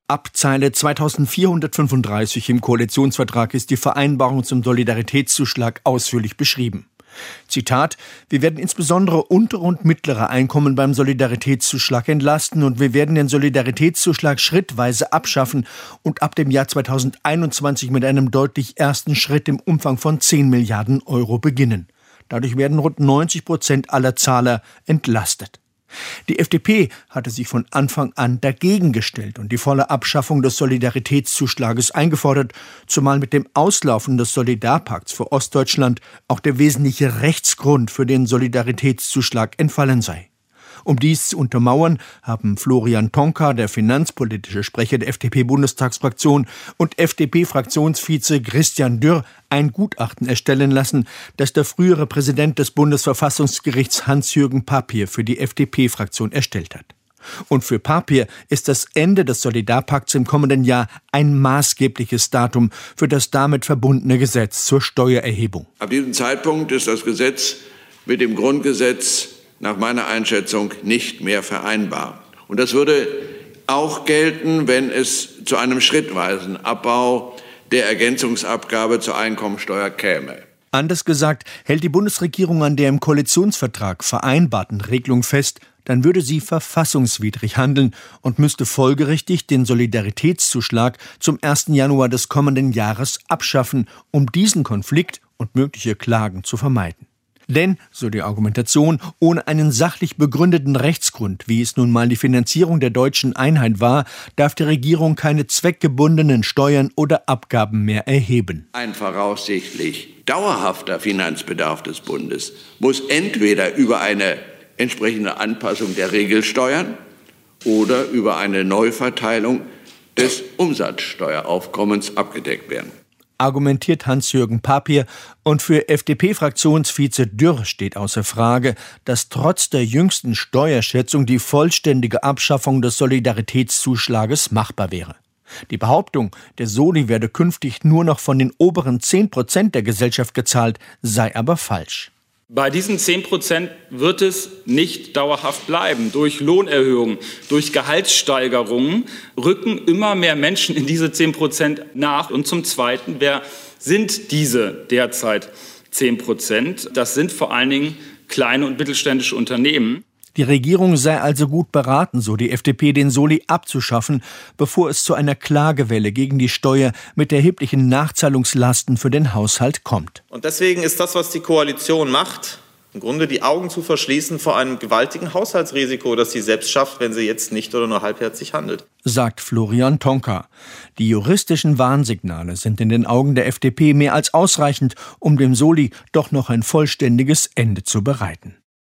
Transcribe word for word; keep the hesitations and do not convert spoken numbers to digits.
Ab Zeile zweitausendvierhundertfünfunddreißig im Koalitionsvertrag ist die Vereinbarung zum Solidaritätszuschlag ausführlich beschrieben. Zitat: Wir werden insbesondere untere und mittlere Einkommen beim Solidaritätszuschlag entlasten und wir werden den Solidaritätszuschlag schrittweise abschaffen und ab dem Jahr zweitausendeinundzwanzig mit einem deutlich ersten Schritt im Umfang von zehn Milliarden Euro beginnen. Dadurch werden rund neunzig Prozent aller Zahler entlastet. Die F D P hatte sich von Anfang an dagegen gestellt und die volle Abschaffung des Solidaritätszuschlages eingefordert, zumal mit dem Auslaufen des Solidarpakts für Ostdeutschland auch der wesentliche Rechtsgrund für den Solidaritätszuschlag entfallen sei. Um dies zu untermauern, haben Florian Tonka, der finanzpolitische Sprecher der F D P-Bundestagsfraktion, und F D P-Fraktionsvize Christian Dürr ein Gutachten erstellen lassen, das der frühere Präsident des Bundesverfassungsgerichts Hans-Jürgen Papier für die F D P-Fraktion erstellt hat. Und für Papier ist das Ende des Solidarpakts im kommenden Jahr ein maßgebliches Datum für das damit verbundene Gesetz zur Steuererhebung. Ab diesem Zeitpunkt ist das Gesetz mit dem Grundgesetz nach meiner Einschätzung nicht mehr vereinbar. Und das würde auch gelten, wenn es zu einem schrittweisen Abbau der Ergänzungsabgabe zur Einkommensteuer käme. Anders gesagt, hält die Bundesregierung an der im Koalitionsvertrag vereinbarten Regelung fest, dann würde sie verfassungswidrig handeln und müsste folgerichtig den Solidaritätszuschlag zum ersten Januar des kommenden Jahres abschaffen, um diesen Konflikt und mögliche Klagen zu vermeiden. Denn, so die Argumentation, ohne einen sachlich begründeten Rechtsgrund, wie es nun mal die Finanzierung der deutschen Einheit war, darf die Regierung keine zweckgebundenen Steuern oder Abgaben mehr erheben. Ein voraussichtlich dauerhafter Finanzbedarf des Bundes muss entweder über eine entsprechende Anpassung der Regelsteuern oder über eine Neuverteilung des Umsatzsteueraufkommens abgedeckt werden. Argumentiert Hans-Jürgen Papier, und für F D P-Fraktionsvize Dürr steht außer Frage, dass trotz der jüngsten Steuerschätzung die vollständige Abschaffung des Solidaritätszuschlages machbar wäre. Die Behauptung, der Soli werde künftig nur noch von den oberen zehn Prozent der Gesellschaft gezahlt, sei aber falsch. Bei diesen zehn Prozent wird es nicht dauerhaft bleiben. Durch Lohnerhöhungen, durch Gehaltssteigerungen rücken immer mehr Menschen in diese zehn Prozent nach. Und zum Zweiten, wer sind diese derzeit zehn Prozent? Das sind vor allen Dingen kleine und mittelständische Unternehmen. Die Regierung sei also gut beraten, so die F D P, den Soli abzuschaffen, bevor es zu einer Klagewelle gegen die Steuer mit erheblichen Nachzahlungslasten für den Haushalt kommt. Und deswegen ist das, was die Koalition macht, im Grunde die Augen zu verschließen vor einem gewaltigen Haushaltsrisiko, das sie selbst schafft, wenn sie jetzt nicht oder nur halbherzig handelt. Sagt Florian Tonka. Die juristischen Warnsignale sind in den Augen der F D P mehr als ausreichend, um dem Soli doch noch ein vollständiges Ende zu bereiten.